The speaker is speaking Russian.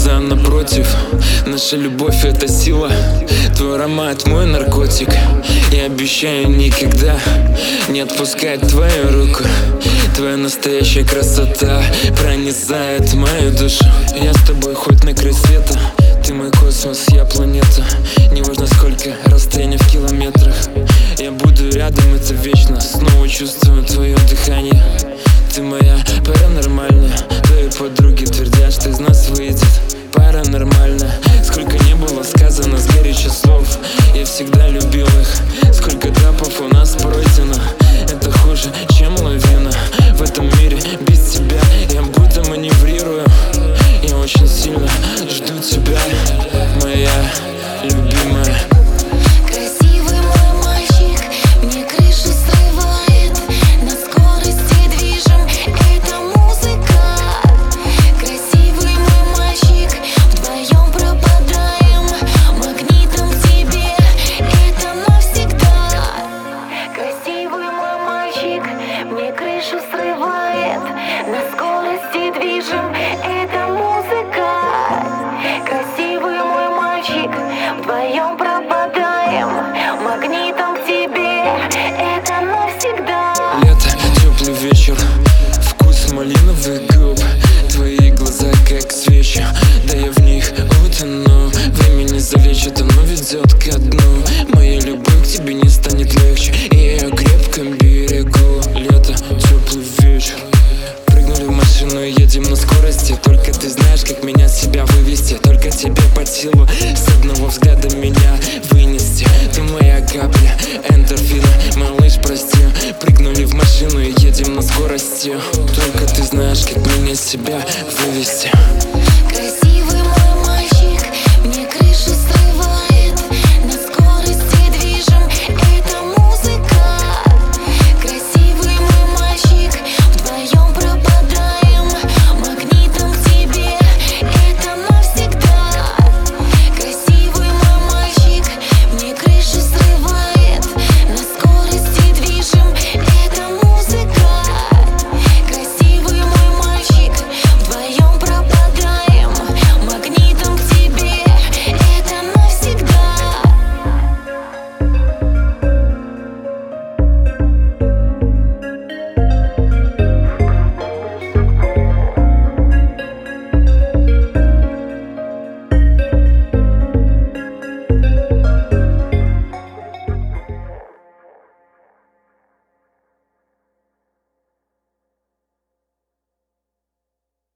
глаза напротив. Наша любовь — это сила, твой аромат — мой наркотик. Я обещаю никогда не отпускать твою руку. Твоя настоящая красота пронизает мою душу. Я с тобой хоть на край света, ты мой космос, я планета. Неважно сколько расстояние в километрах, я буду рядом, это вечно. Снова чувствую твое дыхание. Ты моя паранормальная. Твои подруги твердят, что из нас выйдет паранормально. Сколько не было сказано с горечью слов, я всегда любил их. Сколько этапов у нас пройдено, это хуже, чем лавина. В этом мире без тебя я будто маневрирую. Я очень сильно жду тебя, моя любимая. Красивый мой мальчик, мне крышу срывает. На скорости движем, это музыка. Красивый мой мальчик, вдвоем пропадаем. Магнитом к тебе, это навсегда. Красивый мой мальчик, мне крышу срывает. На скорости движем, это музыка. Красивый мой мальчик, вдвоем пропадаем. Магнитом к тебе, это навсегда. Лето, теплый вечер, вкус малиновых губ. Твои глаза как свечи, да я в них утону. Время не залечит, оно ведет ко дну. Моя любовь к тебе не станет легче, и я ее крепко берегу. Лето, теплый вечер, прыгнули в машину и едем на скорости. Только ты знаешь, как меня с себя вывести. Только тебе под силу с одного взгляда меня вынести. Ты моя капля эндорфина, малыш, прости. Прыгнули в машину и едем на скорости. Только ты знаешь, как меня с себя вывести.